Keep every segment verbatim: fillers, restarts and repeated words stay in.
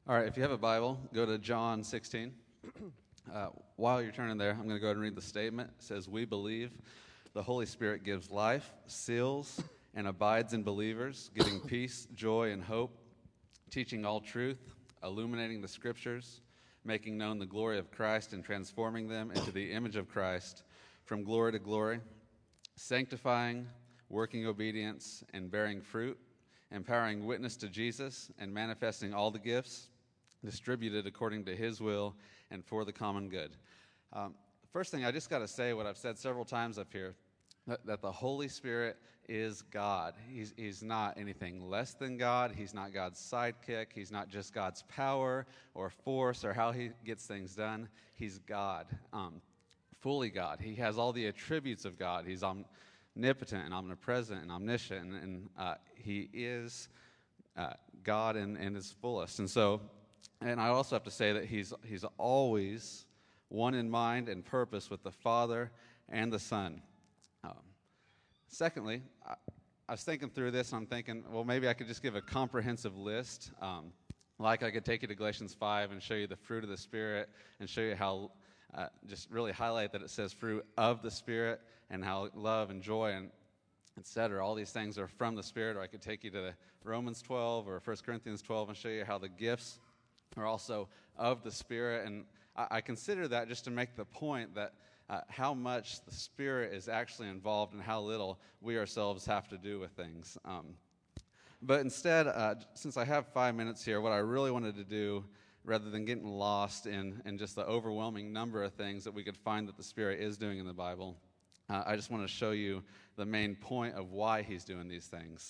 All right, if you have a Bible, go to John sixteen. Uh, while you're turning there, I'm going to go ahead and read the statement. It says, "We believe the Holy Spirit gives life, seals, and abides in believers, giving peace, joy, and hope, teaching all truth, illuminating the Scriptures, making known the glory of Christ, and transforming them into the image of Christ from glory to glory, sanctifying, working obedience, and bearing fruit, empowering witness to Jesus, and manifesting all the gifts distributed according to His will and for the common good." Um, first thing, I just got to say what I've said several times up here, that, that the Holy Spirit is God. He's, he's not anything less than God. He's not God's sidekick. He's not just God's power or force or how He gets things done. He's God, um, fully God. He has all the attributes of God. He's omnipotent and omnipresent and omniscient, and, and uh, He is uh, God in, in His fullest. And so, and I also have to say that he's he's always one in mind and purpose with the Father and the Son. Um, secondly, I, I was thinking through this, and I'm thinking, well, maybe I could just give a comprehensive list. Um, like I could take you to Galatians five and show you the fruit of the Spirit and show you how, uh, just really highlight that it says fruit of the Spirit and how love and joy and et cetera. All these things are from the Spirit. Or I could take you to Romans twelve or First Corinthians twelve and show you how the gifts are also of the Spirit. And I, I consider that just to make the point that uh, how much the Spirit is actually involved and how little we ourselves have to do with things. Um, but instead, uh, since I have five minutes here, what I really wanted to do, rather than getting lost in, in just the overwhelming number of things that we could find that the Spirit is doing in the Bible, uh, I just want to show you the main point of why He's doing these things.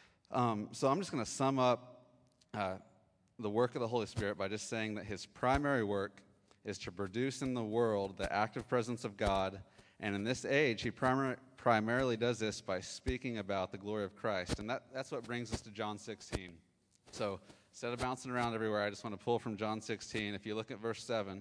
Um, so I'm just going to sum up uh, the work of the Holy Spirit by just saying that His primary work is to produce in the world the active presence of God, and in this age, He primar- primarily does this by speaking about the glory of Christ, and that, that's what brings us to John sixteen. So instead of bouncing around everywhere, I just want to pull from John sixteen. If you look at verse seven,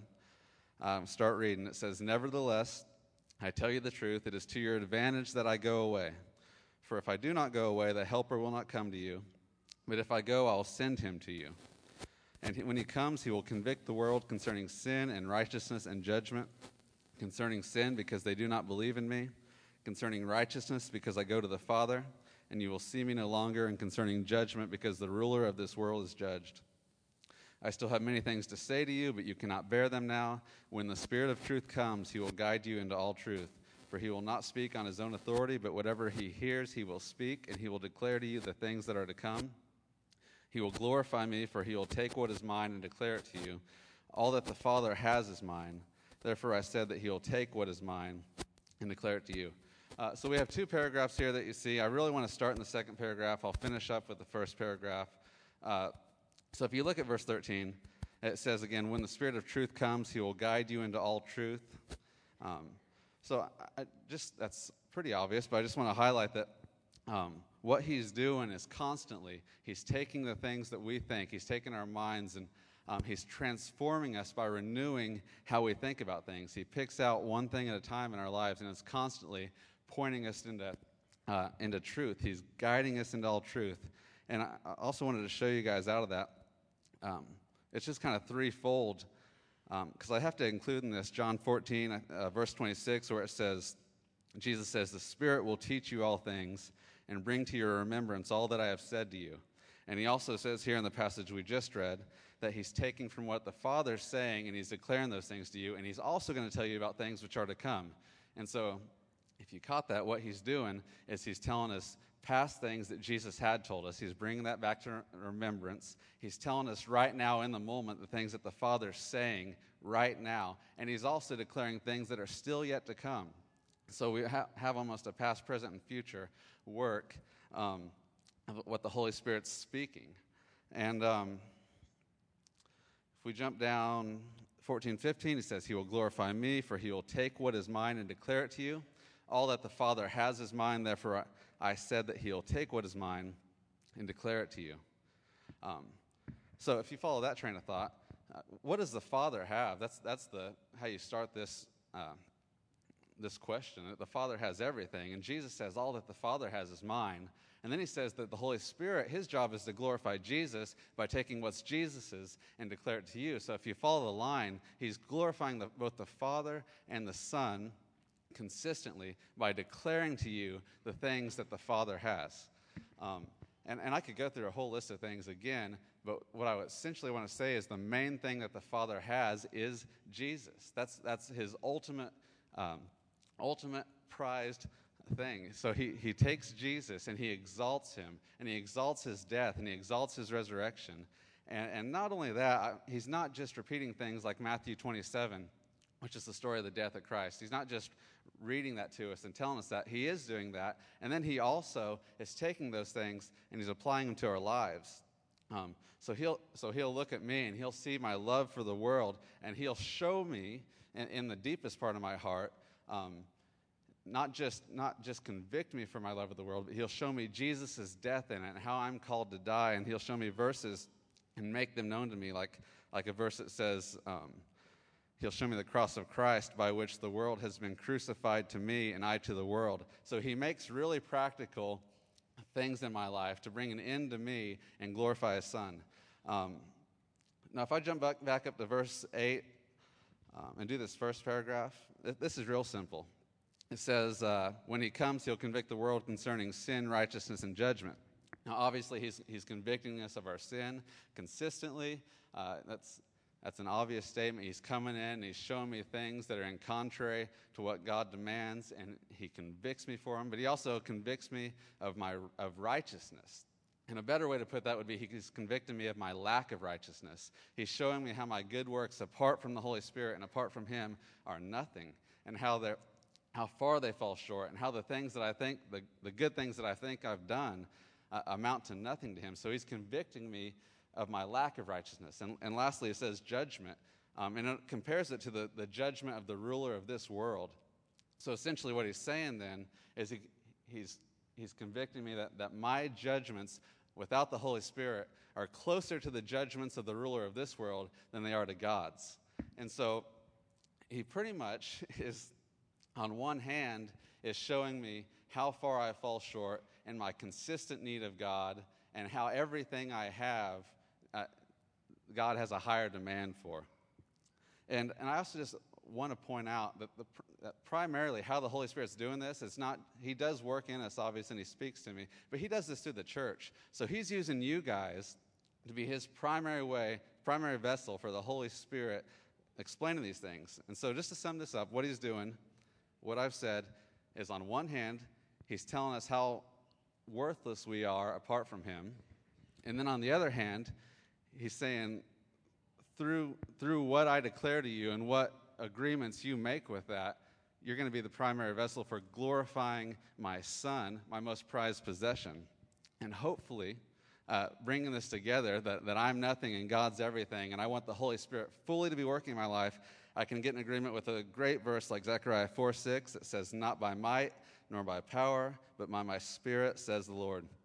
um, start reading. It says, "Nevertheless, I tell you the truth, it is to your advantage that I go away. For if I do not go away, the Helper will not come to you, but if I go, I will send Him to you. And he, when He comes, He will convict the world concerning sin and righteousness and judgment. Concerning sin, because they do not believe in me. Concerning righteousness, because I go to the Father, and you will see me no longer. And concerning judgment, because the ruler of this world is judged. I still have many things to say to you, but you cannot bear them now. When the Spirit of truth comes, He will guide you into all truth. For He will not speak on His own authority, but whatever He hears, He will speak, and He will declare to you the things that are to come. He will glorify me, for He will take what is mine and declare it to you. All that the Father has is mine. Therefore I said that He will take what is mine and declare it to you." Uh, so we have two paragraphs here that you see. I really want to start in the second paragraph. I'll finish up with the first paragraph. Uh, so if you look at verse thirteen, it says again, "When the Spirit of truth comes, He will guide you into all truth." Um, so I, I just that's pretty obvious, but I just want to highlight that um, what He's doing is constantly, He's taking the things that we think, He's taking our minds, and um, He's transforming us by renewing how we think about things. He picks out one thing at a time in our lives, and it's constantly pointing us into uh, into truth. He's guiding us into all truth. And I also wanted to show you guys out of that. Um, it's just kind of threefold, because um, I have to include in this John fourteen, uh, verse twenty-six, where it says, Jesus says, "The Spirit will teach you all things and bring to your remembrance all that I have said to you." And He also says here in the passage we just read that He's taking from what the Father's saying and He's declaring those things to you, and He's also going to tell you about things which are to come. And so if you caught that, what He's doing is He's telling us past things that Jesus had told us. He's bringing that back to remembrance. He's telling us right now in the moment the things that the Father's saying right now. And He's also declaring things that are still yet to come. So we ha- have almost a past, present, and future work um, of what the Holy Spirit's speaking. And um, if we jump down fourteen fifteen, He says, "He will glorify me, for He will take what is mine and declare it to you. All that the Father has is mine, therefore I said that He will take what is mine and declare it to you." Um, so if you follow that train of thought, uh, what does the Father have? That's that's the how you start this uh, this question, that the Father has everything. And Jesus says, all that the Father has is mine. And then he says that the Holy Spirit, his job is to glorify Jesus by taking what's Jesus's and declare it to you. So if you follow the line, he's glorifying the, both the Father and the Son consistently by declaring to you the things that the Father has. Um, and, and I could go through a whole list of things again, but what I would essentially want to say is the main thing that the Father has is Jesus. That's, that's his ultimate um, ultimate prized thing. So he, he takes Jesus and he exalts him, and he exalts his death, and he exalts his resurrection. And, and not only that, he's not just repeating things like Matthew twenty-seven, which is the story of the death of Christ. He's not just reading that to us and telling us that. He is doing that. And then he also is taking those things and he's applying them to our lives. Um, so he'll so he'll look at me and he'll see my love for the world, and he'll show me in, in the deepest part of my heart, um, not just not just convict me for my love of the world, but he'll show me Jesus' death in it and how I'm called to die, and he'll show me verses and make them known to me, like like a verse that says, um, he'll show me the cross of Christ by which the world has been crucified to me and I to the world. So he makes really practical things in my life to bring an end to me and glorify his Son. Um, now, if I jump back, back up to verse eight um, and do this first paragraph, th- this is real simple. It says, uh, when he comes, he'll convict the world concerning sin, righteousness, and judgment. Now, obviously, he's, he's convicting us of our sin consistently. Uh, that's That's an obvious statement. He's coming in and he's showing me things that are in contrary to what God demands, and he convicts me for them, but he also convicts me of my of righteousness. And a better way to put that would be he's convicting me of my lack of righteousness. He's showing me how my good works apart from the Holy Spirit and apart from him are nothing, and how they're how far they fall short, and how the things that I think, the, the good things that I think I've done uh, amount to nothing to him. So he's convicting me of my lack of righteousness. And, and lastly, it says judgment. Um, and it compares it to the, the judgment of the ruler of this world. So essentially what he's saying then is he, he's, he's convicting me that, that my judgments without the Holy Spirit are closer to the judgments of the ruler of this world than they are to God's. And so he pretty much is, on one hand, is showing me how far I fall short and my consistent need of God, and how everything I have Uh, God has a higher demand for. And and I also just want to point out that, the, that primarily how the Holy Spirit's doing this is not, he does work in us, obviously, and he speaks to me, but he does this through the church. So he's using you guys to be his primary way, primary vessel for the Holy Spirit explaining these things. And so just to sum this up, what he's doing, what I've said, is on one hand, he's telling us how worthless we are apart from him. And then on the other hand, he's saying, through through what I declare to you and what agreements you make with that, you're going to be the primary vessel for glorifying my Son, my most prized possession. And hopefully, uh, bringing this together, that, that I'm nothing and God's everything, and I want the Holy Spirit fully to be working in my life, I can get in agreement with a great verse like Zechariah four six that says, not by might nor by power, but by my Spirit, says the Lord.